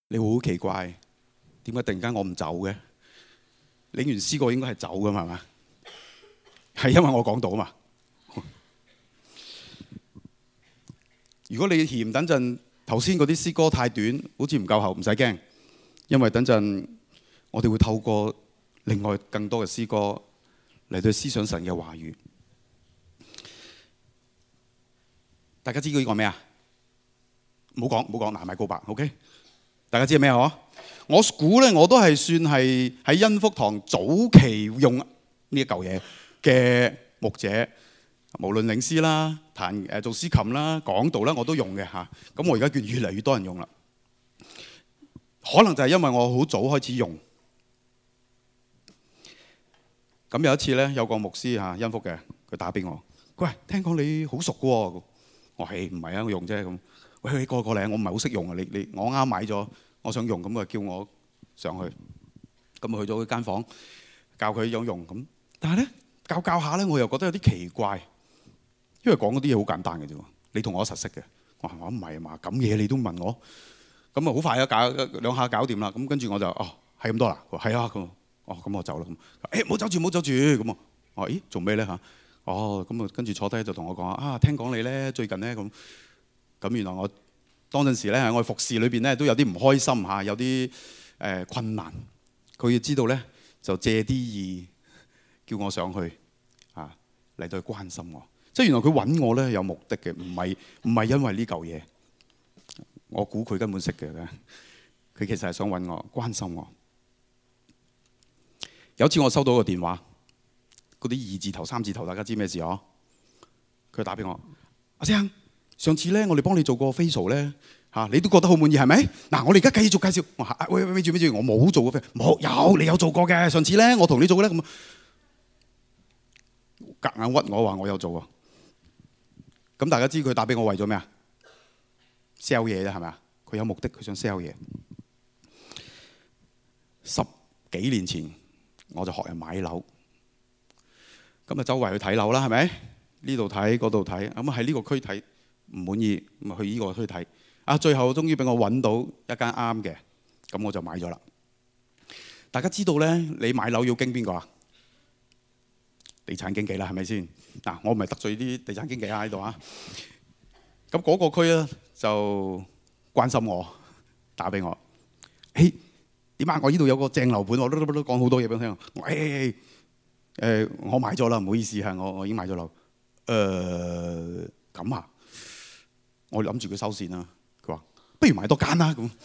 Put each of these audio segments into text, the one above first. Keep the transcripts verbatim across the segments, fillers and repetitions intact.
你會好奇怪，點解突然間我唔走嘅？領完詩歌應該係走噶嘛，係嘛？係因為我講到嘛。如果你嫌等陣頭先嗰啲詩歌太短，好似唔夠喉，唔使驚，因為等陣我哋會透過另外更多嘅詩歌嚟到思想神嘅話語。大家知道呢個咩啊？唔好講，唔好講，南米高白 ，OK？ 大家知係咩嗬？我估咧，我都係算係喺恩福堂早期用呢一嚿嘢嘅牧者，無論領詩啦、彈誒做司琴啦、講道啦，我都用嘅嚇。咁我而家越越嚟越多人用啦，可能就係因為我好早開始用。咁有一次咧，有個牧師嚇恩福嘅，佢打俾我，佢話：聽講你好熟嘅喎。我係唔係啊？我用啫咁。喂，你過過嚟，我唔係好識用啊！你你我啱買咗，我想用，咁啊叫我上去，咁啊去咗佢間房教佢樣用咁。但係咧教教下咧，我又覺得有啲奇怪，因為講嗰啲嘢好簡單嘅啫。你同我實識嘅，我話我唔係啊嘛，咁嘢你都問我，咁啊好快啊搞兩下搞掂啦。咁跟住我就哦係咁多啦，係啊咁，哦咁我走啦咁。誒唔好走住唔好走住咁啊！我話咦做咩咧嚇？哦咁啊跟住坐低就同我講啊，聽講你咧最近咧咁。咁原來我當陣時咧喺我服侍裏邊咧都有啲唔開心嚇，有啲誒、呃、困難。佢要知道咧就借啲意叫我上去啊嚟到去關心我。即係原來佢揾我咧有目的嘅，唔係唔係因為呢嚿嘢。我估佢根本識嘅，佢其實係想揾我關心我。有一次我收到個電話，嗰啲二字頭三字頭，大家知咩事嗬？佢打俾我，阿生。上次咧，我哋幫你做過 facial 咧，嚇你都覺得好滿意係咪？嗱，我哋而家繼續介紹。我話喂喂，咪住咪住，我冇做過 facial，冇有你有做過嘅。上次咧，我同你做嘅咧咁，夾硬屈我話我有做喎。咁大家知佢打俾我為咗咩啊 ？sell 嘢啫係咪啊？佢有目的，佢想 sell 嘢。十幾年前我就學人買樓，咁啊周圍去睇樓啦，係咪？呢度睇嗰度睇，咁啊喺呢個區睇。唔滿意，咁去呢個區睇。啊，最後終於俾我揾到一間啱嘅，咁我就買咗啦。大家知道咧，你買樓要經邊個啊？地產經紀啦，係咪先？嗱，我唔係得罪啲地產經紀啊喺度啊。咁嗰個區咧就關心我，打俾我。誒點啊？我呢度有個正樓盤，我都都都講好多嘢俾我聽。我誒誒，我買咗啦，唔好意思嚇，我我已經買咗樓。誒咁啊？我諗住佢收線啦，佢話不如買多間啦咁。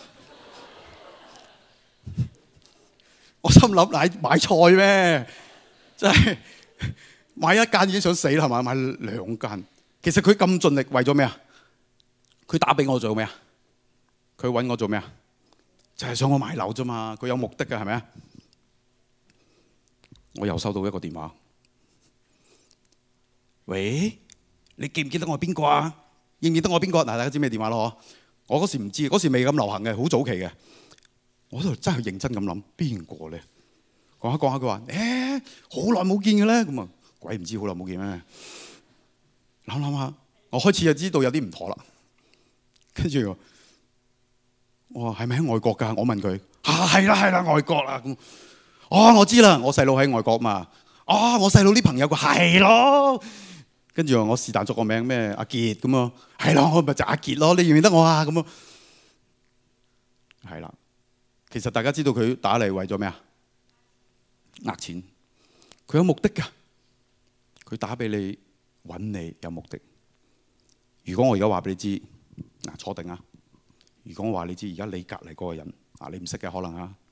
我心諗買買菜咩？真係買一間已經想死啦，係嘛？買兩間，其實佢咁盡力為咗咩啊？佢打俾我做咩啊？佢揾我做咩啊？就係想我買樓啫嘛，佢有目的嘅係咪啊？我又收到一個電話，喂，你記唔記得我係邊個啊？認唔認得我邊個？嗱，大家知咩電話咯？我嗰時唔知，嗰時未咁流行嘅，好早期嘅。我都真係認真咁諗，邊個咧？講下講下，佢話：誒，好耐冇見嘅咧。咁啊，鬼唔知好耐冇見咩？諗諗下，我開始就知道有啲唔妥啦。跟住我話：係咪喺外國㗎？我問佢：嚇係啦係啦，外國啦。咁哦，我知啦，我細佬喺外國嘛。哦，我細佬啲朋友個係咯。跟住我是但作個名咩阿傑咁啊，係咯，我咪就阿傑咯，你認唔認得我啊？咁啊，係啦。其實大家知道佢打嚟為咗咩啊？呃錢，佢有目的㗎。佢打俾你揾你有目的。如果我而家話俾你知，嗱坐定啊。如果我話你知，而家你隔離嗰個人啊，你唔識嘅可能啊，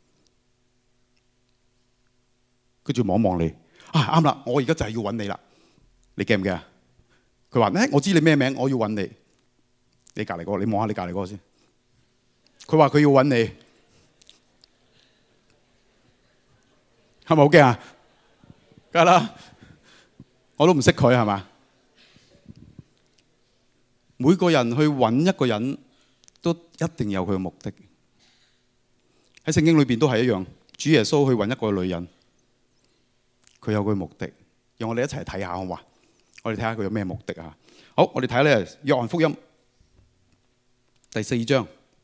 跟住望一望你啊，啱啦，我而家就係要揾你啦。你驚唔驚啊？佢話咧，我知你咩名，我要揾你。你隔離嗰個，你望下你隔離嗰個先。佢話佢要揾你，係咪好驚啊？梗係啦，我都唔識佢係嘛？每個人去揾一個人都一定有佢嘅目的。喺聖經裏邊都係一樣，主耶穌去揾一個女人，佢有佢嘅目的。讓我哋一齊睇下好嘛？我哋睇下佢有咩目的啊？好，我哋睇咧《約翰福音》第四章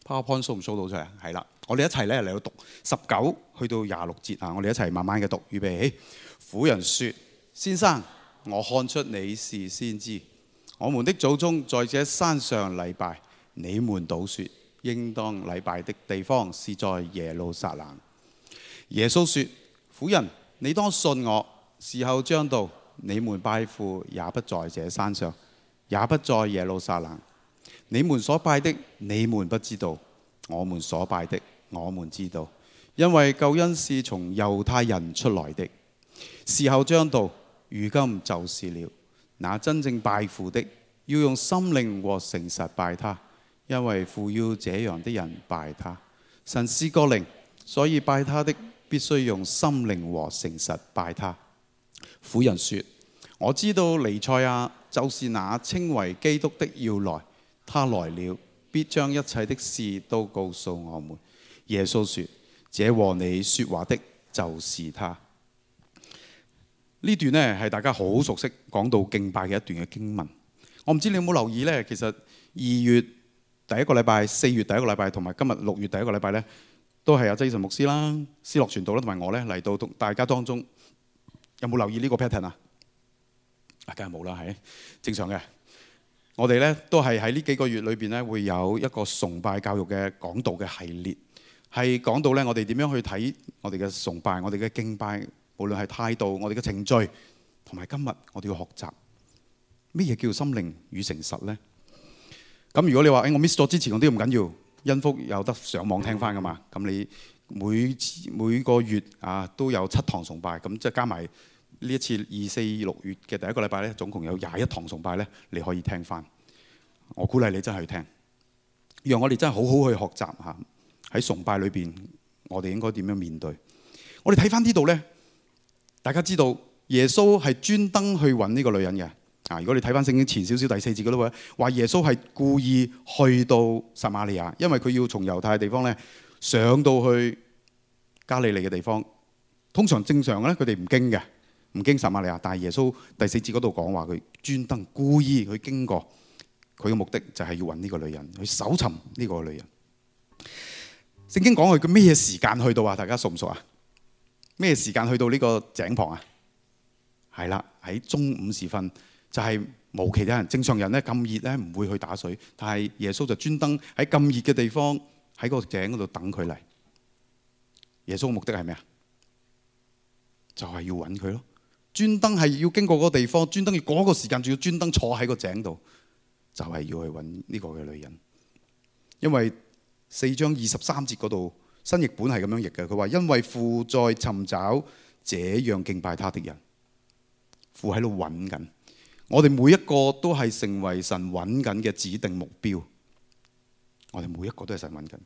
PowerPoint show 唔 show 到出嚟？係啦，我哋一齊咧嚟到讀十九去到廿六節啊！我哋一齊慢慢嘅讀，預備起。婦人說：先生，我看出你是先知。我們的祖宗在這山上禮拜，你們倒說應當禮拜的地方是在耶路撒冷。耶穌說：婦人，你當信我，時候將到，你們拜父也不在這山上，也不在耶路撒冷。你們所拜的，你們不知道；我們所拜的，我們知道。因為救恩是從猶太人出來的。時候將到，如今就是了。那真正拜父的，要用心靈和誠實拜他，因為父要這樣的人拜他。神是個靈，所以拜他的必須用心靈和誠實拜他。婦人說：我知道彌賽亞就是那稱為基督的要來，他來了，必將一切的事都告訴我們。耶穌說：這和你說話的就是他。呢段呢係大家好熟悉講到敬拜嘅一段嘅經文。我唔知你有冇留意呢？其實二月第一個禮拜、四月第一個禮拜同埋今日六月第一個禮拜呢，都係阿曾以誠牧師啦、思樂傳道啦同埋我呢嚟到大家當中。有冇留意呢個 pattern 啊？啊，梗係冇啦，係正常嘅。我哋呢都係喺呢幾個月裏邊呢，會有一個崇拜教育嘅講道嘅系列，係講到呢我哋點樣去睇我哋嘅崇拜、我哋嘅敬拜。無論係態度、我哋嘅程序，同埋今日我哋要學習咩嘢叫心靈與誠實呢？咁如果你話誒、哎、我 miss 咗之前嗰啲唔緊要，恩福有得上網聽翻噶嘛？咁你每每個月啊都有七堂崇拜，咁即係加埋呢一次二四六月嘅第一個禮拜咧，總共有廿一堂崇拜咧，你可以聽翻。我鼓勵你真係去聽，讓我哋真係好好去學習嚇喺崇拜裏邊，我哋應該點樣面對？我哋睇翻呢度咧。大家知道耶穌係專登去揾呢個女人嘅啊！如果你睇翻聖經前少少第四節嗰度咧，話耶穌係故意去到撒瑪利亞，因為佢要從猶太嘅地方咧上到去加利利嘅地方。通常正常咧，佢哋唔經嘅，唔經撒瑪利亞。但係耶穌第四節嗰度講話，佢專登故意去經過，佢嘅目的就係要揾呢個女人，去搜尋呢個女人。聖經講佢佢咩時間去到啊？大家熟唔熟啊？咩時間去到呢個井旁啊？係啦，喺中午時分，就係、是、無其他人。正常人咧咁熱咧唔會去打水，但係耶穌就專登喺咁熱嘅地方喺個井嗰度等佢嚟。耶穌嘅目的係咩啊？就係、是、要揾佢咯，專登係要經過嗰個地方，專登要嗰個時間，仲要專登坐喺個井度，就係、是、要去揾呢個嘅女人。因為四章二十三節嗰度。新譯本係咁樣譯嘅，佢話因為父在尋找這樣敬拜他的人，父喺度揾緊。我哋每一個都係成為神揾緊嘅指定目標。我哋每一個都係神揾緊。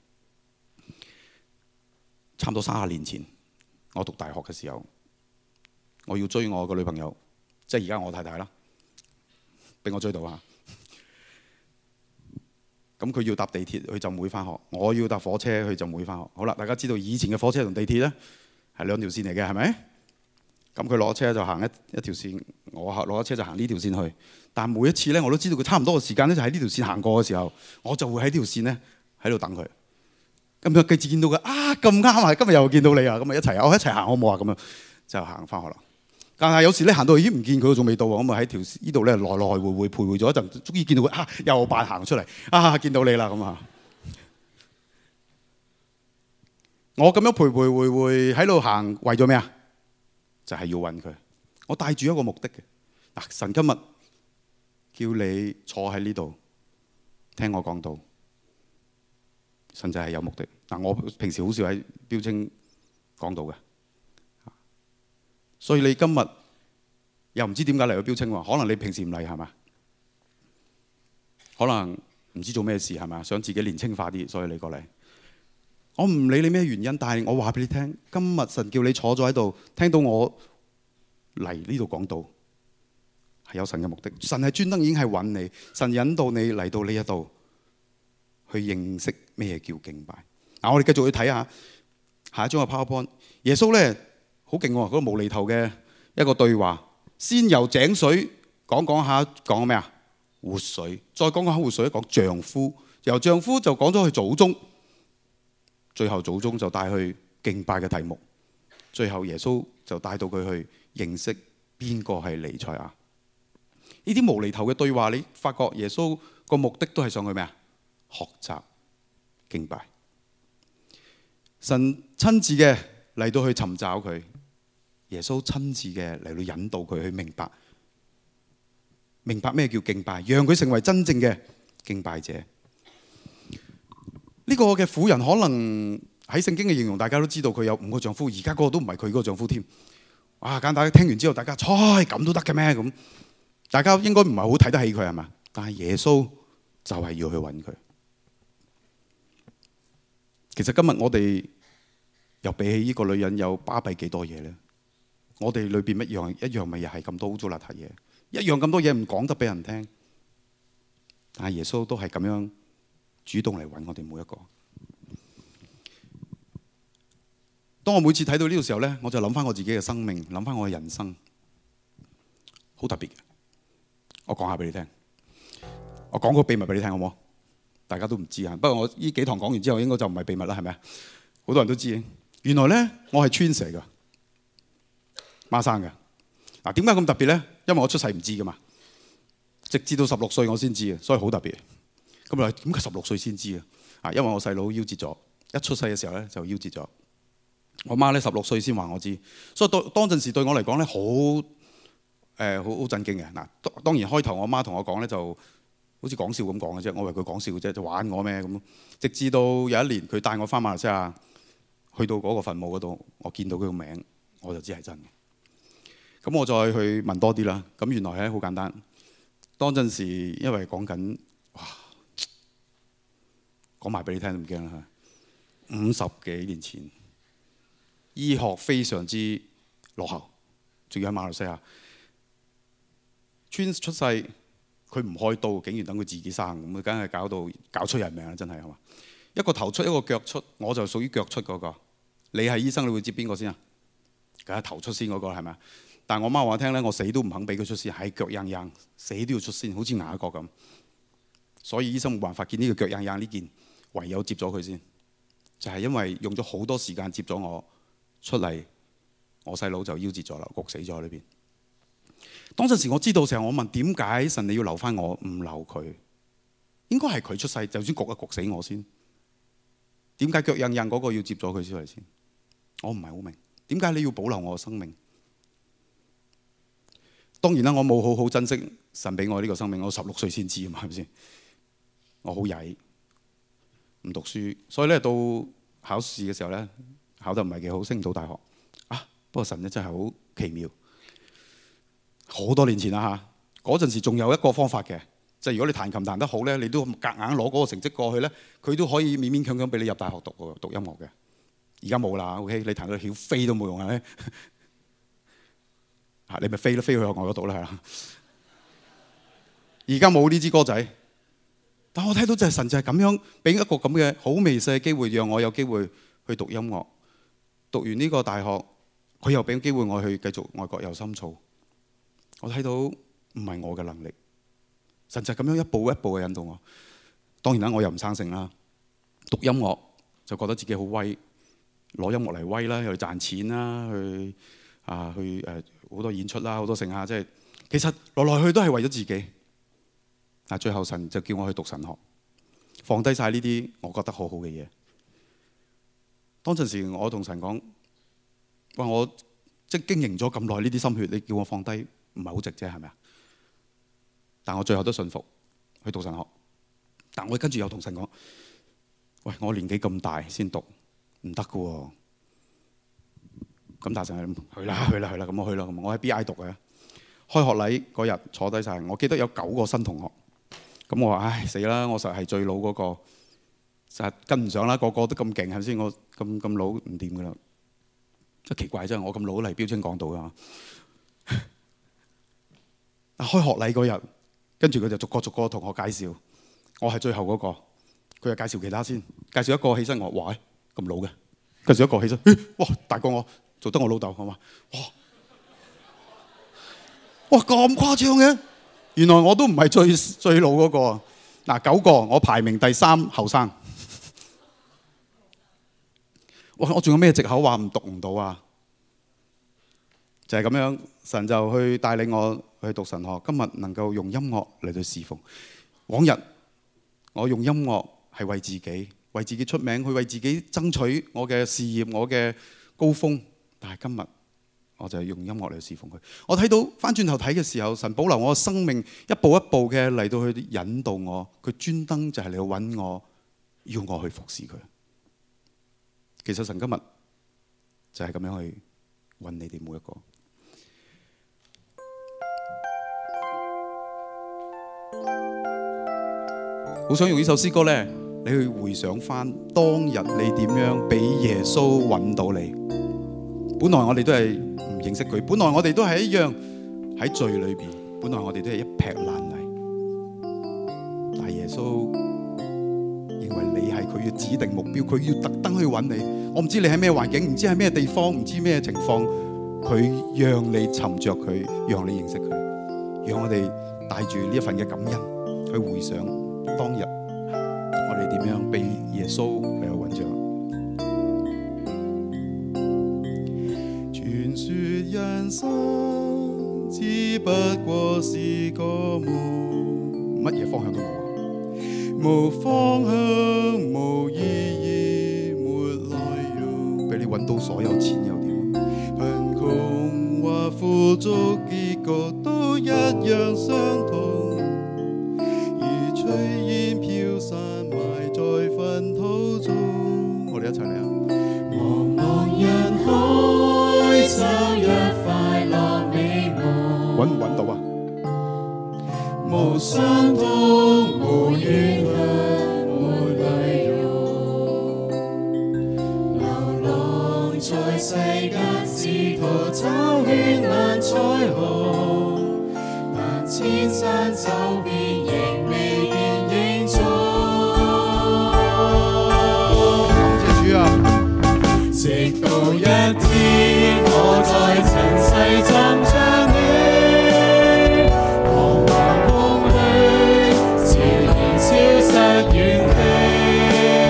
差唔多三十年前，我讀大學嘅時候，我要追我個女朋友，即係而家我太太啦，俾我追到啊！咁佢要搭地鐵去浸會返學，我要搭火車去浸會返學。好啦，大家知道以前嘅火車同地鐵咧係兩條線嚟嘅，係咪？咁佢攞車就行一一條線，我攞咗車就行呢條線去。但每一次咧，我都知道佢差唔多嘅時間咧，就喺呢條線行過嘅時候，我就會喺呢條線咧喺度等佢。咁就繼續見到佢啊，咁啱啊！今日又見到你啊，咁咪一齊，我一齊行好唔好啊？咁樣就行返學啦。但係有時咧行到已經唔見佢，仲未到喎，咁啊喺條呢度咧來來回回徘徊咗一陣，終於見到佢啊，又扮行出嚟啊，見到你啦咁啊！我咁樣徘徊回回喺度行，為咗咩啊？就係要揾佢。我帶住一個目的嘅嗱，神今日叫你坐喺呢度聽我講道，神就係有目的。嗱，我平時好少喺標青講道嘅。所以你今日又唔知點解嚟到標青喎？可能你平時唔嚟係嘛？可能唔知做咩事係嘛？想自己年青化啲，所以你過嚟。我唔理你咩原因，但係我話俾你聽，今日神叫你坐咗喺度，聽到我嚟呢度講道，係有神嘅目的。神係專登已經係揾你，神引導你嚟到呢一度去認識咩叫敬拜。嗱，我哋繼續去睇下下一張嘅 PowerPoint。耶穌咧。好勁喎！嗰、那個無厘頭嘅一個對話，先由井水講講下講咩啊？活水，再講講下活水，講丈夫。由丈夫就講咗佢祖宗， 最後祖宗就帶去敬拜嘅題目，最後耶穌就帶到佢去認識邊個係彌賽亞。呢啲無厘頭嘅對話，你發覺耶穌個目的都係想去咩啊？學習敬拜。神親自嘅嚟到去尋找佢，耶穌親自嘅嚟到引導佢去明白，明白咩叫敬拜，讓佢成為真正嘅敬拜者。呢個嘅婦人可能喺聖經嘅形容，大家都知道佢有五個丈夫，而家嗰個都唔係佢嗰個丈夫添。哇！簡單聽完之後，大家猜咁都得嘅咩？咁大家應該唔係好睇得起佢係嘛？但係耶穌就係要去揾佢。其實今日我哋又比起呢個女人有巴閉幾多嘢呢？我哋裏邊一樣一樣咪又係咁多污糟邋遢嘢，一樣咁多嘢唔講得俾人聽。但係耶穌都係咁樣主動嚟揾我哋每一個。當我每次睇到呢個時候呢，我就諗翻我自己嘅生命，諗翻我嘅人生，好特別嘅。我講下俾你聽，我講個秘密俾你聽好唔好？大家都唔知啊。不過我呢幾堂講完之後，應該就唔係秘密啦，係咪啊？好多人都知。原來呢，我係 twins 嚟㗎，孖生嘅。嗱，點解咁特別呢？因為我出世唔知㗎嘛，直至到十六歲我先知嘅，所以好特別。咁啊，點解十六歲先知啊？啊，因為我細佬夭折咗，一出世嘅時候呢，就夭折咗。我媽咧十六歲先話我知，所以當當陣時對我嚟講咧好誒好好震驚嘅。嗱，當然開頭我媽同我講咧就好似講笑咁講嘅啫，我以為佢講笑嘅啫，就玩我咩咁。直至到有一年佢帶我翻馬來西亞，去到嗰個墳墓嗰度，我見到佢個名，我就知係真嘅。咁我再去問多啲啦。咁原來咧好簡單，當陣時因為講緊哇，講埋俾你聽都唔驚啦嚇，五十幾年前。醫學非常之落後，仲要喺馬來西亞。Twins 出世，佢唔開刀，竟然等佢自己生，咁梗係搞到搞出人命啦！真係係嘛？一個頭出，一個腳出，我就屬於腳出嗰個。你係醫生，你會接邊個先啊？梗係頭出先嗰個係咪？但係我媽話我聽咧，我死都唔肯俾佢出先，係腳硬硬，死都要出先，好似牙一個咁。所以醫生冇辦法，見呢個腳硬硬呢件，唯有接咗佢先。就係因為用咗好多時間接咗我。出嚟，我細佬就夭折咗啦，焗死咗喺裏邊。當陣時我知道成日，我問點解神你要留翻我，唔留佢？應該係佢出世，就算焗一焗死我先。點解腳硬硬嗰個要接咗佢出嚟先？我唔係好明。點解你要保留我嘅生命？當然啦，我冇好好珍惜神俾我呢個生命。我十六歲先知啊嘛，係咪先？我好曳，唔讀書，所以咧到考試嘅時候咧。考得唔係幾好，升唔到大學啊！不過神咧真係好奇妙，好多年前啦嚇，嗰陣時仲有一個方法嘅，即係如果你彈琴彈得好咧，你都夾硬攞嗰個成績過去咧，佢都可以勉勉強強俾你入大學讀喎，讀音樂嘅。而家冇啦 ，OK？ 你彈到曉飛都冇用啊！嚇，你咪飛都飛去外國度啦，係啦。而家冇呢支歌仔，但我睇到就係神就係咁樣俾一個咁嘅好微細嘅機會，讓我有機會去讀音樂。讀完呢個大學，佢又俾機會我去繼續外國遊深造。我睇到唔係我嘅能力，神就咁樣一步一步嘅引導我。當然啦，我又唔生性啦。讀音樂就覺得自己好威，攞音樂嚟威啦，又去賺錢啦，去啊去誒好多演出啦，好多剩下，即係其實來來去都係為咗自己。但最後神就叫我去讀神學，放低晒呢啲我覺得好好嘅嘢。當陣時，我同神講：話我即係經營咗咁耐呢啲心血，你叫我放低，唔係好值啫，係咪啊？但我最後都信服去讀神學。但我跟住又同神講：喂，我年紀咁大先讀，唔得㗎喎。咁大神去啦，去啦，去啦，咁我去啦。我喺 B I 讀嘅，開學禮嗰日坐低晒，我記得有九個新同學。咁我話：唉，死啦！我實係最老嗰個。實跟唔上啦，個個都咁勁，係咪先？我咁咁老唔掂噶啦，真奇怪真係，我咁老嚟標青講到噶。開學禮嗰日，跟住佢就逐個逐個同學介紹，我係最後嗰個，佢又介紹其他先，介紹一個起身我話：哇，咁老嘅，介紹一個起身，哇，大過我，做得我老豆，我話：哇，哇咁誇張嘅，原來我都唔係最最老嗰個。嗱，九個我排名第三後生。 哇！我仲有咩藉口話唔讀唔到啊？就係咁樣，神就去帶領我去讀神學。今日能夠用音樂嚟到侍奉。往日我用音樂係為自己，為自己出名，去為自己爭取我嘅事業、我嘅高峰。但係今日我就係用音樂嚟侍奉佢。我睇到翻轉頭睇嘅時候，神保留我嘅生命，一步一步嘅嚟到去引導我。佢專登就係嚟揾我，要我去服侍佢。其實神今日就係咁樣去揾你哋每一個。好想用呢首詩歌咧，你去回想翻當日你點樣俾耶穌揾到你。本來我哋都係唔認識佢，本來我哋都係一樣喺罪裏邊，本來我哋都係一劈爛泥。但係耶穌認為你係佢嘅指定目標，佢要特登去揾你。我唔知你喺咩環境，唔知喺咩地方，唔知咩情況，佢讓你尋着佢，讓你認識佢，讓我哋帶住呢一份嘅感恩去回想當日我哋點樣被耶穌嚟去揾着。傳說人生只不過是個夢，乜嘢方向都冇啊！無方向，無意義，沒內容，俾你揾到所有錢又點？貧窮或富足，結局都一樣相同。如炊煙飄散，埋在糞土中。我哋一齊嚟啊！茫茫人海，相約快樂美夢。揾唔揾到啊？無傷痛，無怨恨，無淚容。流浪在世間，試圖找絢爛彩虹，但千山走遍，仍未見影蹤。感謝主啊！直到一天，我在塵世尋找你，彷徨夢裏，悄然消失遠飛。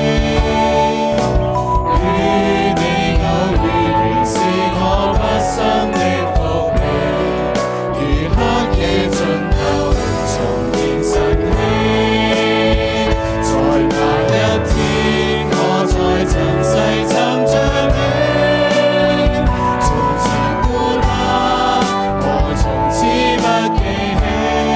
與你偶遇，仍是我畢生的福氣。如黑夜盡頭，重現晨曦。在那一天，我在塵世尋着你，從前孤單，我從此不記起。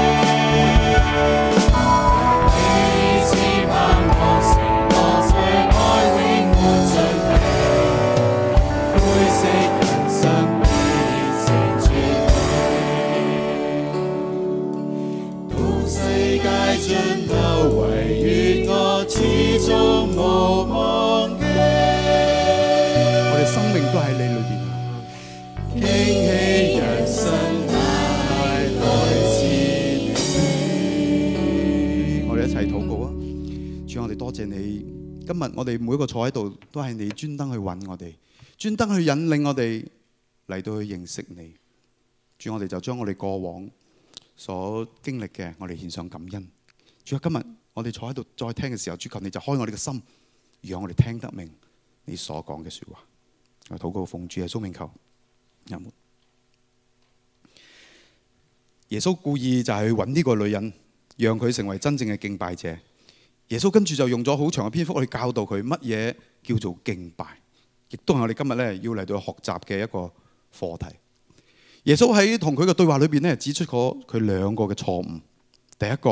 彼此盼望，承諾這愛永沒盡期。灰色人生已成絕美，到世界盡頭，唯願我始終無忘記。我哋生命都喺你裏邊啊！傾起人生大來自你。我哋一齊禱告啊！主，我哋多謝你。今日我哋每一個坐喺度，都係你專登去揾我哋，專登去引領我哋嚟到去認識你。主，我哋就將我哋過往所經歷嘅，我哋獻上感恩。主啊，今日我哋坐喺度再聽嘅時候，主求你就開我哋嘅心，讓我哋聽得明你所講嘅說話。我禱告奉主耶穌名求，阿門。耶穌故意就係去揾呢個女人，讓佢成為真正嘅敬拜者。耶穌跟住就用咗好長嘅篇幅去教導佢乜嘢叫做敬拜，亦都係我哋今日咧要嚟到學習嘅一個課題。耶穌喺同佢嘅對話裏邊咧，指出咗佢兩個嘅錯誤。第一個，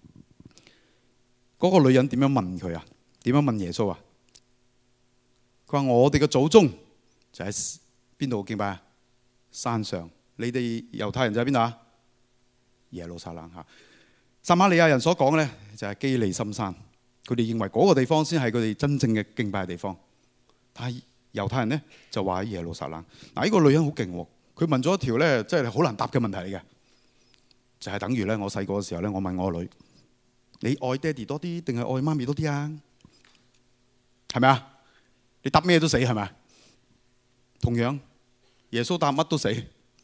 嗰個女人點樣問佢啊？點樣問耶穌啊？佢話我哋嘅祖宗就喺邊度敬拜啊？山上。你哋猶太人就喺邊度啊？耶路撒冷嚇。撒瑪利亞人所講咧就係基利心山，佢哋認為嗰個地方先係佢哋真正嘅敬拜嘅地方。但係猶太人咧就話喺耶路撒冷。嗱，呢個女人好勁喎，佢問咗一條咧即係好難答嘅問題嚟嘅，就係等於咧我細個嘅時候咧，我問我女：你愛爹哋多啲定係愛媽咪多啲啊？係咪啊？你答咩都死係咪？同樣耶穌答乜都死。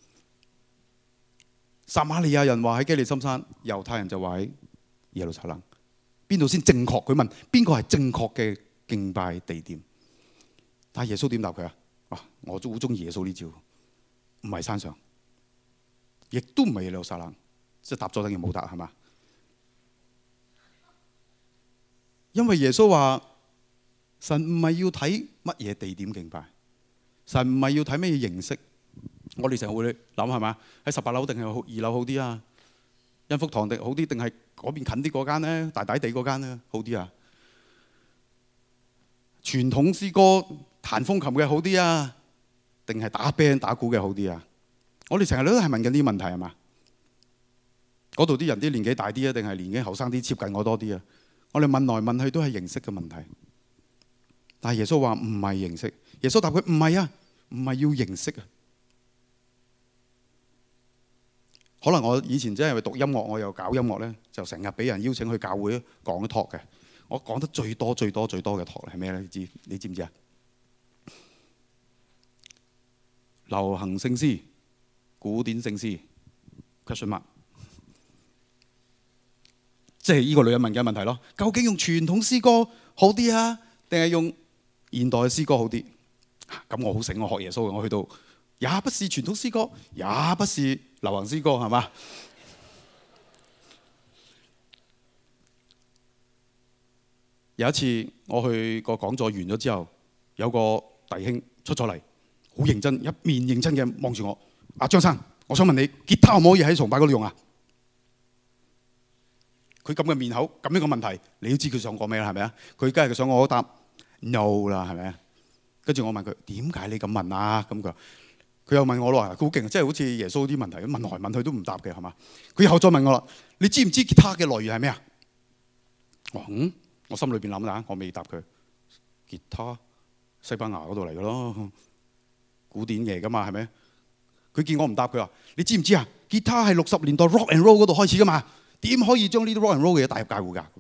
撒瑪利亞人話喺基利心山，猶太人就話喺耶路撒冷。邊度先正確？佢問邊個係正確嘅敬拜地點？ 但係耶穌點答佢啊？啊，我都好中意耶穌呢招，唔係山上，亦都唔係耶路撒冷，即係答咗等於冇答係嘛？因為耶穌話神唔係要睇乜嘢地點敬拜，神唔係要睇乜嘢形式。我哋成日會諗係嘛？喺十八樓定係二樓好啲啊？恩福堂定好啲，定係嗰邊近啲嗰間咧？大大地嗰間咧好啲啊？傳統詩歌彈風琴嘅好啲啊？定係打 band 打鼓嘅好啲啊？我哋成日都係問緊呢啲問題係嘛？嗰度啲人啲年紀大啲啊，定係年紀後生啲接近我多啲啊？我哋問來問去都係形式嘅問題。但係耶穌話唔係形式，耶穌答佢唔係啊，唔係要形式啊。可能我以前真係讀音樂，我又搞音樂咧，就成日俾人邀請去教會講 talk 嘅。我講得最多、最多、最多嘅 talk 係咩咧？你知你知唔知啊？流行聖詩、古典聖詩 question mark， 即係呢個女人問嘅問題咯。究竟用傳統詩歌好啲啊，定係用現代嘅詩歌好啲？咁我好醒，我學耶穌嘅，我去到也不是傳統詩歌，也不是流行詩歌，係嘛？有一次我去個講座完咗之後，有個弟兄出咗嚟，好認真，一面認真嘅望住我。阿張生，我想問你，吉他可唔可以喺崇拜嗰度用啊？佢咁嘅面口，咁樣個問題，你都知佢想講咩啦，係咪啊？佢梗係想我答 no 啦，係咪啊？跟住我問佢點解你咁問啊？咁佢佢又問我咯，佢好勁，即係好似耶穌啲問題，問來問去都唔答嘅，係嘛？佢又再問我啦，你知唔知吉他嘅來源係咩啊？我話嗯，我心裏邊諗啦，我未答佢。吉他西班牙嗰度嚟嘅咯，古典嘢噶嘛，係咪？佢見我唔答，佢話你知唔知啊？吉他係六十年代 rock and roll 嗰度開始噶嘛，點可以將呢啲 rock and roll 嘅嘢帶入教會㗎？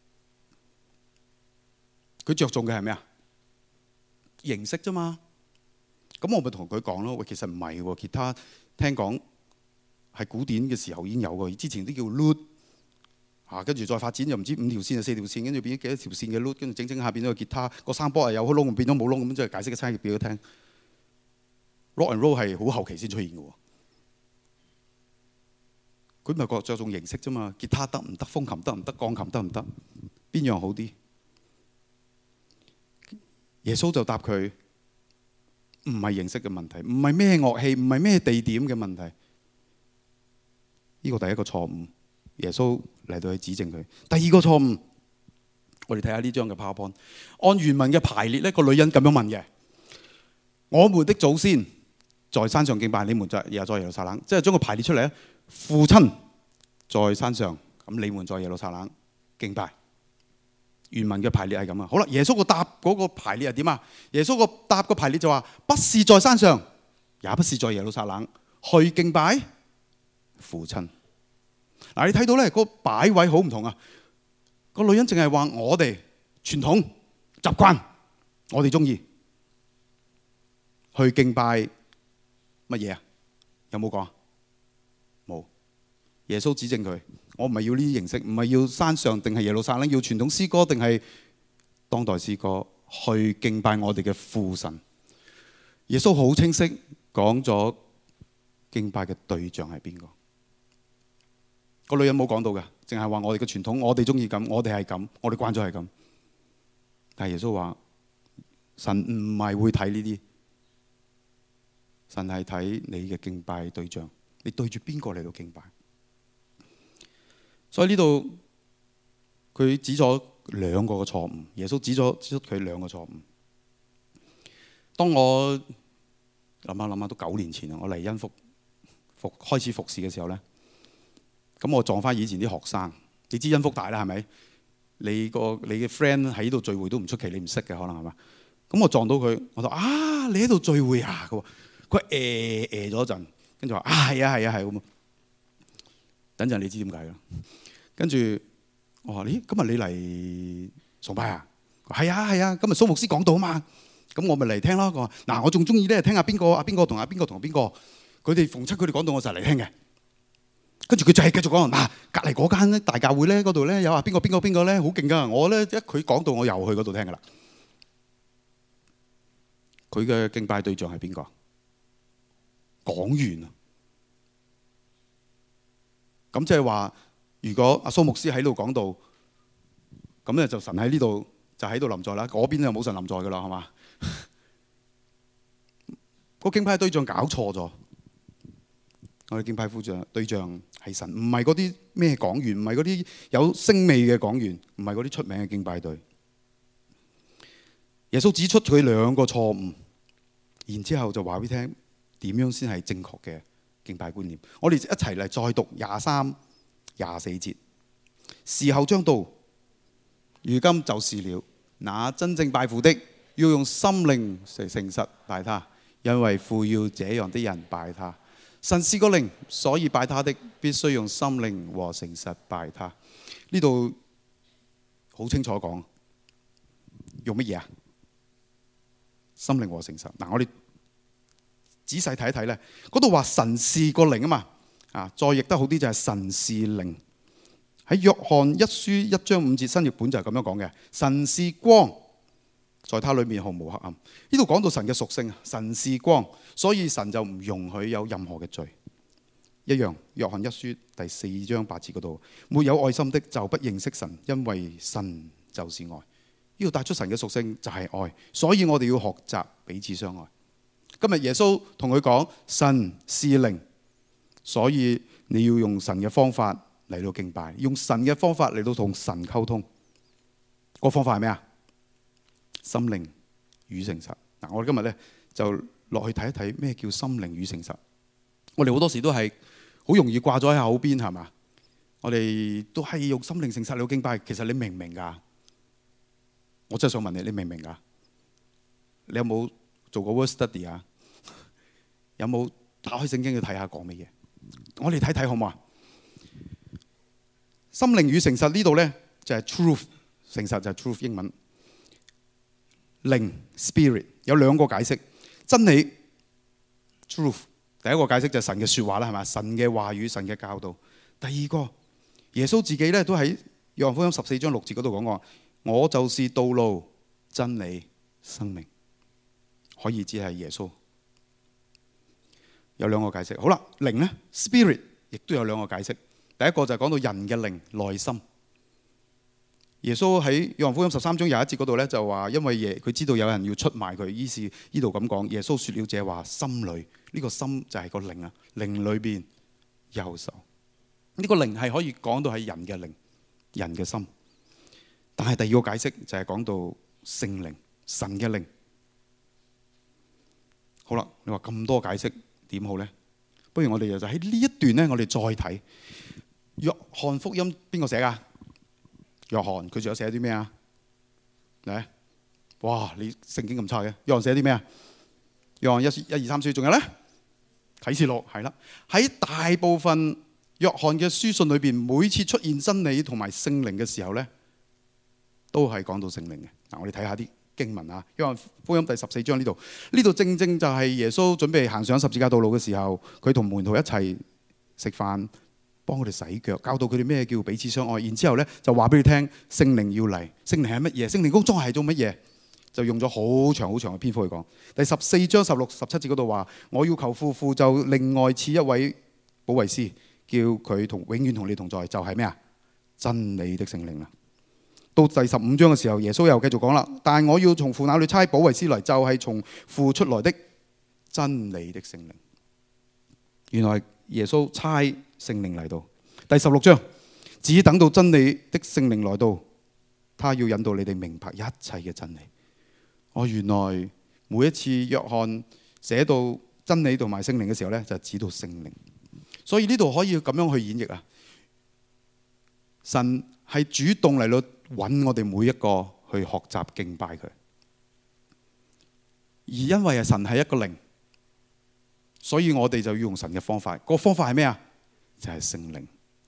佢着重嘅係咩啊？形式啫嘛。咁我咪同佢講咯，喂，其實唔係喎，吉他聽講係古典嘅時候已經有嘅，之前啲叫 lute 嚇，跟住再發展又唔知五條線定四條線，跟住變咗幾多條線嘅 lute，跟住整整下變咗個吉他，個聲波係有窿變咗冇窿咁，即係解釋嘅差異俾佢聽。Rock and roll 係好後期先出現嘅喎，佢咪係着重形式啫嘛。吉他得唔得？風琴得唔得？鋼琴得唔得？邊樣好啲？耶穌就答佢唔係形式嘅問題，唔係咩樂器，唔係咩地點嘅問題。呢個第一個錯誤，耶穌嚟到去指正佢。第二個錯誤，我哋睇下呢張嘅 PowerPoint， 按原文嘅排列呢，個女人咁樣問嘅：我們的祖先在山上敬拜，你們在又在耶路撒冷，即係將個排列出嚟咧。父親在山上，咁你們在耶路撒冷敬拜。原文嘅排列係咁啊。好啦，耶穌個答嗰個排列係點啊？耶穌個答個排列就話：不是在山上，也不是在耶路撒冷去敬拜父親。嗱，你睇到咧個擺位好唔同啊。個女人淨係話我哋傳統習慣，我哋中意去敬拜乜嘢啊？有冇講啊？冇。耶穌指正佢：我唔係要呢啲形式，唔係要山上定係耶路撒冷，要傳統詩歌定係當代詩歌，去敬拜我哋嘅父神。耶穌好清晰講咗敬拜嘅對象係邊個。個女人冇講到嘅，淨係話我哋嘅傳統，我哋中意咁，我哋係咁，我哋慣咗係咁。但係耶穌話：神唔係會睇呢啲，神係睇你嘅敬拜對象，你對住邊個嚟到敬拜。所以呢度佢指咗兩個嘅錯誤，耶穌指咗指出佢兩個錯誤。當我諗下諗下都九年前啦，我嚟恩福服開始服侍嘅時候咧。咁我撞翻以前啲學生，你知恩福大啦，係咪？你個你嘅 friend 喺度聚會都唔出奇，你唔識嘅可能係嘛？咁我撞到佢，我就啊，你喺度聚會啊？佢話佢誒誒咗一陣，跟住話啊係啊係啊係咁。等陣你知點解啦？跟住我話咦，今日你嚟崇拜啊？係啊係啊，今日蘇牧師講道啊嘛。咁我咪嚟聽咯。佢話嗱，我仲中意咧聽下邊個阿邊個同阿邊個同邊個，佢哋逢親佢哋講道我就嚟聽嘅。跟住佢就係繼續講嗱，隔離嗰間咧大教會咧嗰度咧有話邊個邊個邊個咧好勁噶，我咧一佢講到我又去嗰度聽噶啦。 佢嘅敬拜對象係邊個？講員啊！咁即係話，如果阿蘇牧師喺度講道，咁咧就神喺呢度就喺度臨在啦。嗰邊就冇神臨在噶啦，係嘛？個敬拜對象搞錯咗。我哋敬拜對象對象係神，唔係嗰啲咩講員，唔係嗰啲有聲味嘅講員，唔係嗰啲出名嘅敬拜隊。耶穌指出佢兩個錯誤，然之後就話俾你聽點樣先係正確嘅敬拜觀念。我哋一齊嚟再讀廿三、廿四節。時候將到，如今就是了。那真正拜父的，要用心靈誠實拜他，因為父要這樣的人拜他。神是個靈，所以拜他的必須用心靈和誠實拜他。呢度好清楚講，用乜嘢啊？心靈和誠實。嗱，我哋仔細睇一睇咧，嗰度話神是個靈啊嘛，啊，再譯得好啲就係神是靈。喺約翰一書一章五節新譯本就係咁樣講嘅，神是光，在他裏面毫無黑暗。呢度講到神嘅屬性，神是光，所以神就唔容許有任何嘅罪。一樣，約翰一書第四章八節嗰度，沒有愛心的就不認識神，因為神就是愛。呢度帶出神嘅屬性就係愛，所以我哋要學習彼此相愛。今日耶穌同佢講，神是靈，所以你要用神嘅方法嚟到敬拜，用神嘅方法嚟到同神溝通。個方法係咩啊？心靈與誠實。嗱，我哋今日咧就落去睇一睇咩叫心靈與誠實。我哋好多時都係好容易掛咗喺口邊，係嘛？我哋都係用心靈誠實嚟到敬拜。其實你明唔明㗎？我真係想問你，你明唔明㗎？你有冇做過 word study 啊？有冇打開聖經去睇下講乜嘢？我哋睇睇好唔好啊？心靈與誠實呢度咧就係 truth， 誠實就係 truth 英文。靈 spirit 有兩個解釋，真理 truth 第一個解釋就係神嘅説話啦，係嘛？神嘅話語、神嘅教導。第二個，耶穌自己咧都喺約翰福音十四章六節嗰度講過。我就是道路、真理、生命，可以只係耶穌。有兩個解釋。好啦，靈呢 spirit 亦都有兩個解釋。第一個就係講到人嘅靈、內心。耶穌喺約翰福音十三章廿一節嗰度咧就話，因為耶佢知道有人要出賣佢，於是呢度咁講。耶穌説了這話，心裏呢、這個心就係個靈啊，靈裏邊憂愁。呢、這個靈係可以講到係人嘅靈、人嘅心。但係第二個解釋就係講到聖靈、神嘅靈。好啦，你話咁多解釋點好呢？不如我哋就喺呢一段呢，我哋再睇約翰福音邊個寫噶？約翰佢仲有寫啲咩啊？嚟，哇！你聖經咁差嘅，約翰寫啲咩啊？約翰一一二三書，仲有呢？啟示錄係啦。喺大部分約翰嘅書信裏邊，每次出現真理同埋聖靈嘅時候呢，都係講到聖靈嘅。嗱，我哋睇下啲經文啊。約翰福音第十四章呢度，呢度正正就係耶穌準備行上十字架道路嘅時候，佢同門徒一齊食飯，幫佢哋洗腳，教導佢哋咩叫彼此相愛。然之後呢，就話俾你聽，聖靈要嚟。聖靈係乜嘢？聖靈工作係做乜嘢？就用咗好長好長嘅篇幅去講。第十四章十六、十七節嗰度話：我要求父，父就另外賜一位保惠師，叫佢同永遠同你同在。就係咩啊？真理的聖靈啦。到第十五章嘅時候，耶穌又繼續講啦。但我要從父那裏差保惠師來，就係從父出來的真理的聖靈。原來耶穌差聖靈嚟到。第十六章，只等到真理的聖靈來到，他要引導你哋明白一切嘅真理。哦，原來每一次約翰寫到真理同埋聖靈嘅時候呢，就指到聖靈。所以呢度可以咁樣去演繹啊。神係主動嚟到揾我哋每一個去學習敬拜佢，而因為神係一個靈，所以我哋就要用神嘅方法。個方法係咩啊？就係聖靈。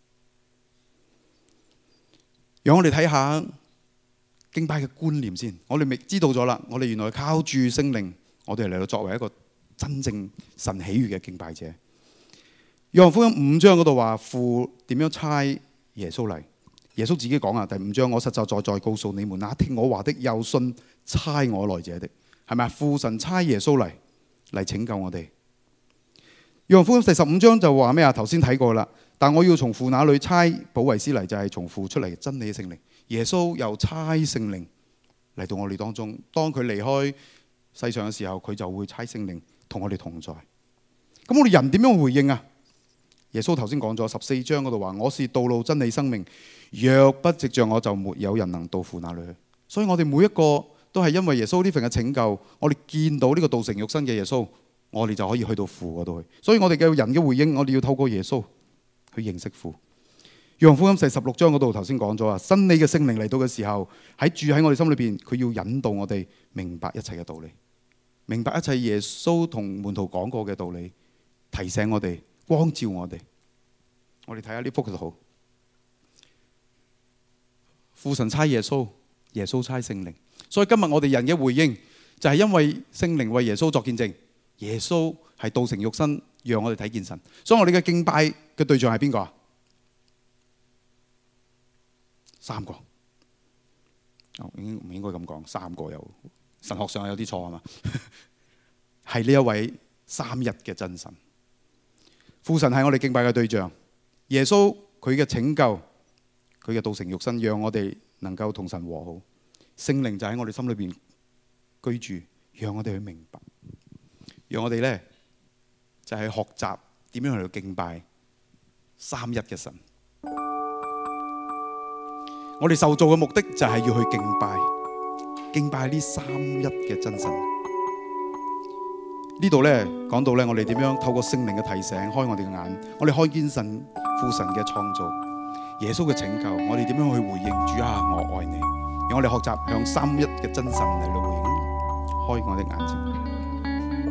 讓我哋睇下敬拜嘅觀念先。我哋未知道咗啦，我哋原來靠住聖靈，我哋嚟到作為一個真正神喜悅嘅敬拜者。約翰福音五章嗰度話，父點樣差耶穌嚟？耶穌自己講啊，第五章，我實實在在告訴你們，那聽我話的又信差我來者的， 係咪啊？父神差耶穌嚟嚟拯救我哋。約翰福音第十五章就話咩啊？頭先睇過啦。但我要從父那裏差保惠師嚟，就係從父出嚟真理嘅聖靈。耶穌又差聖靈嚟到我哋當中。當佢離開世上嘅時候，佢就會差聖靈同我哋同在。咁我哋人點樣回應啊？耶穌頭先講咗十四章嗰度話：我是道路、真理、生命，若不藉着我，就沒有人能到父那裏去。所以我哋每一個都係因為耶穌呢份嘅拯救，我哋見到呢個道成肉身嘅耶穌，我哋就可以去到父嗰度去。所以我哋嘅人嘅回應，我哋要透過耶穌去認識父。約翰福音第十六章嗰度頭先講咗啊，真理嘅聖靈嚟到嘅時候，喺住喺我哋心裏邊，佢要引導我哋明白一切嘅道理，明白一切耶穌同門徒講過嘅道理，提醒我哋，光照我哋。我哋睇下呢幅就好。父神差耶穌，耶穌差聖靈。所以今日我哋人嘅回應就係因為聖靈為耶穌作見證，耶穌係道成肉身，讓我哋睇見神。所以我哋嘅敬拜嘅對象係邊個啊？三個。哦，應唔應該咁講？三個有神學上有啲錯啊嘛。係呢一位三一嘅真神。父神係我哋敬拜嘅對象，耶穌佢嘅拯救，佢嘅道成肉身，讓我哋能夠同神和好。聖靈就喺我哋心裏邊居住，讓我哋去明白，讓我哋呢就係學習點樣去敬拜三一嘅神。我哋受造嘅目的就係要去敬拜，敬拜呢三一嘅真神。呢度呢講到呢，我哋點樣透過聖靈嘅提醒，開我哋嘅眼，我哋看見神父神嘅創造，耶穌嘅拯救，我哋點樣去回應主啊，我愛你。讓我哋學習向三一嘅真神嚟到回應，開我哋眼睛。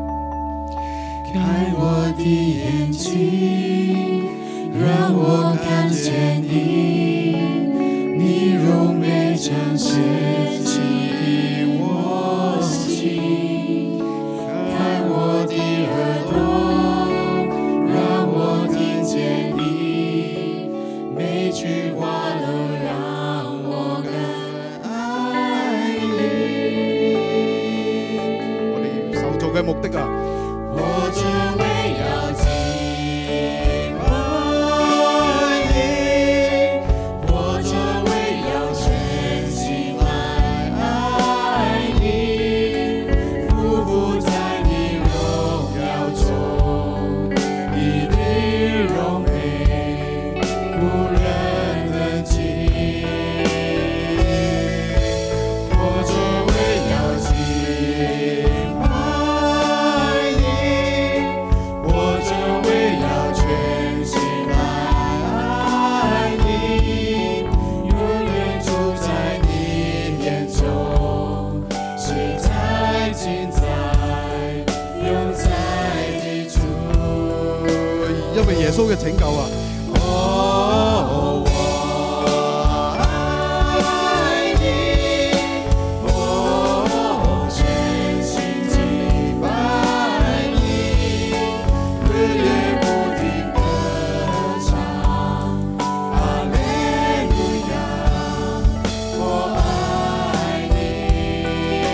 開我的眼睛，讓我看見你，你榮美彰顯進我心。開我的耳朵，讓我聽見你，每句話都讓我更愛你。 我哋受造嘅目的啊！ 我只為要敬拜你，我只為要全心來愛你，匍匐在你榮耀中，你的榮美無人能及。我只為要敬拜耶穌嘅拯救啊！ 哦，我愛你，哦，全心敬拜你，日夜不停歌唱，哈利路亞，我愛你，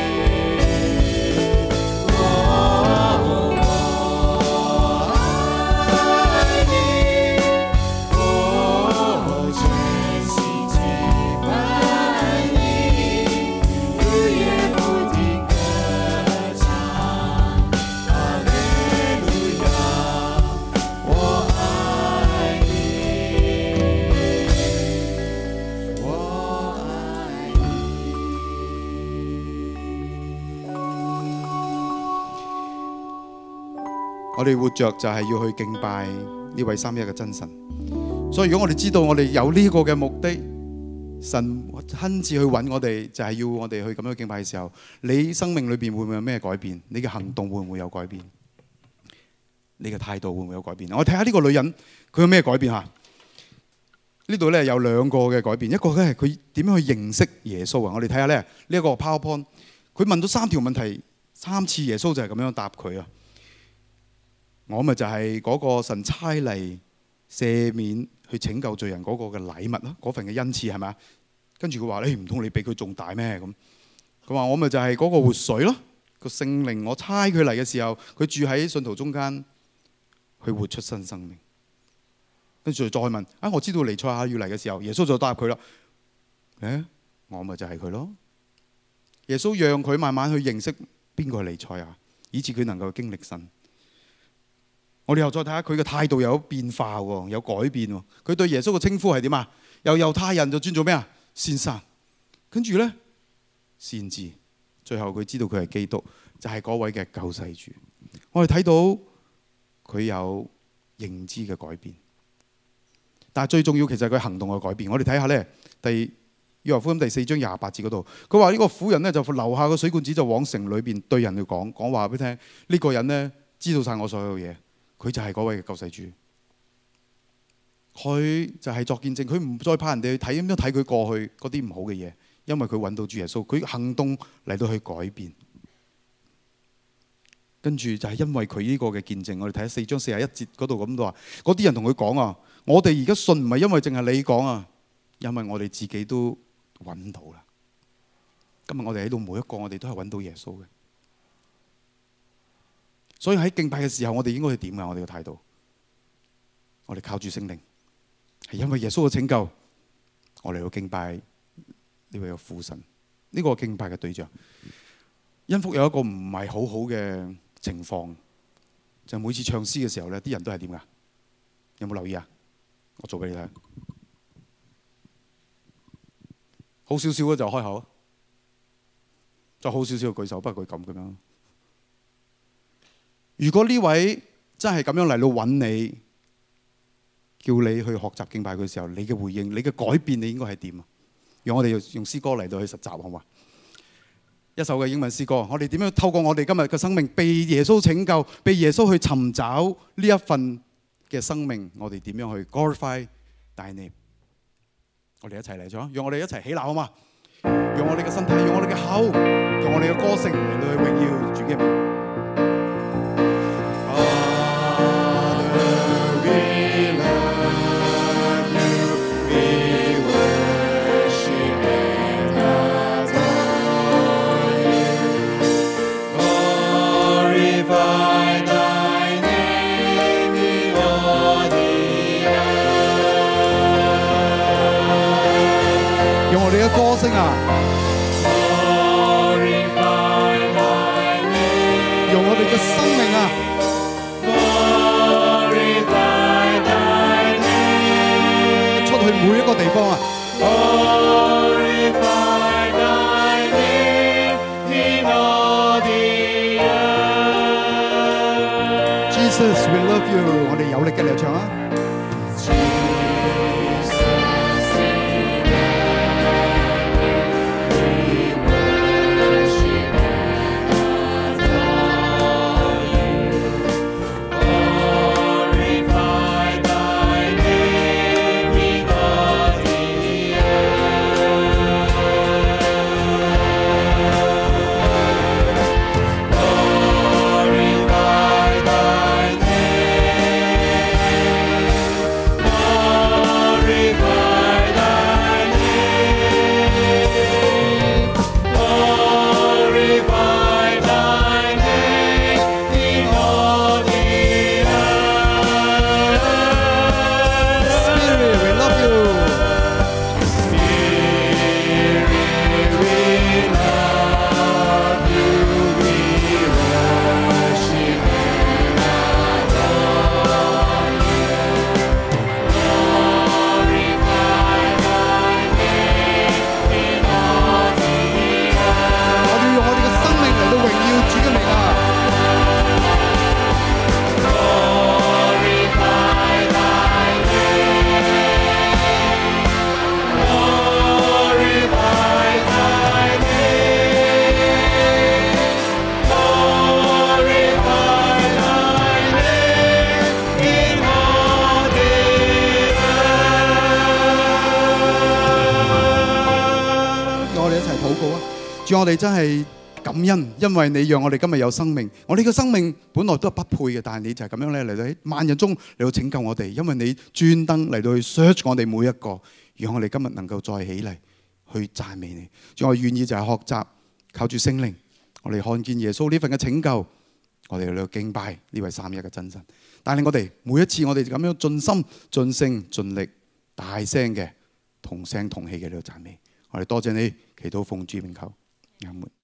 哦， 我哋活着就係要去敬拜呢位三一嘅真神。所以如果我哋知道我哋有呢個嘅目的，神親自去揾我哋，就係要我哋去咁樣敬拜嘅時候，你生命裏邊會唔會有咩改變？你嘅行動會唔會有改變？你嘅態度會唔會有改變？我睇下呢個女人佢有咩改變吓？呢度咧有兩個嘅改變，一個咧係佢點樣去認識耶穌啊？我哋睇下咧呢一個 PowerPoint， 佢問到三條問題，三次耶穌就係咁樣答佢啊！我咪就係嗰個神差嚟赦免去拯救罪人嗰個嘅禮物咯，嗰份嘅恩賜係咪啊？跟住佢話：你唔通你比佢仲大咩？咁佢話我咪就係嗰個活水咯， 個聖靈，我差佢嚟嘅時候，佢住喺信徒中間，去活出新生命。跟住再問啊，我知道彌賽亞要嚟嘅時候，耶穌就答佢啦。誒，我咪就係佢咯。耶穌讓佢慢慢去認識邊個係彌賽亞，以致佢能夠經歷神。我哋又再睇下佢嘅態度有變化喎，有改變喎。佢對耶穌嘅稱呼係點啊？由猶太人就轉做咩啊？先生。跟住呢，先知。最後佢知道佢係基督，就係嗰位嘅救世主。我哋睇到佢有認知嘅改變，但係最重要其實係佢行動嘅改變。我哋睇下呢，第約翰福音第四章廿八節嗰度，佢話呢個婦人呢，就留下個水罐子，就往城裏邊對人去講講話俾你聽。呢個人呢，知道晒我所有嘢，佢就係嗰位嘅救世主。佢就係作見證，佢唔再怕人哋去睇咁樣睇佢過去嗰啲唔好嘅嘢，因為佢揾到主耶穌，佢行動嚟到去改變。跟住就係因為佢呢個嘅見證，我哋睇下四章四十一節嗰度咁都話，嗰啲人同佢講啊，我哋而家信唔係因為淨係你講啊，因為我哋自己都揾到啦。今日我哋喺度每一個，我哋都係揾到耶穌嘅。所以喺敬拜嘅時候，我哋應該係點啊？我哋嘅態度，我哋靠住聖靈，係因為耶穌嘅拯救，我哋要敬拜呢位嘅父神，呢個敬拜嘅對象。恩福有一個唔係好好嘅情況，就每次唱詩嘅時候咧，啲人都係點噶？有冇留意啊？我做俾你睇，好少少嘅就開口，再好少少嘅舉手，不過佢咁咁樣。如果呢位真係咁樣嚟到揾你，叫你去學習敬拜佢嘅時候，你嘅回應、你嘅改變，你應該係點啊？讓我哋用詩歌嚟到去實習，好嘛？一首嘅英文詩歌，我哋點樣透過我哋今日嘅生命，被耶穌拯救，被耶穌去尋找呢一份嘅生命，我哋點樣去 glorify thy name？ 我哋一齊嚟咗，讓我哋一齊起立，好嘛？用我哋嘅身體，用我哋嘅口，用我哋嘅歌聲嚟到去榮耀主嘅名。歌聲啊，用我哋嘅生命啊，出去每一個地方啊。Jesus, we love you。我哋有力嘅嚟唱啊！主，我哋真係感恩，因為你讓我哋今日有生命。我哋嘅生命本來都係不配嘅，但係你就係咁樣咧嚟到喺萬人中嚟到拯救我哋。因為你專登嚟到去 search 我哋每一個，讓我哋今日能夠再起嚟去讚美你。主，我願意就係學習靠住聖靈， 我哋看見耶穌呢份嘅拯救，我哋嚟敬拜呢位三一嘅真神。帶領我哋每一次我哋咁樣盡心盡性盡力大聲嘅同聲同氣嘅呢個讚美。我哋多謝你，祈禱奉主名求，阿門。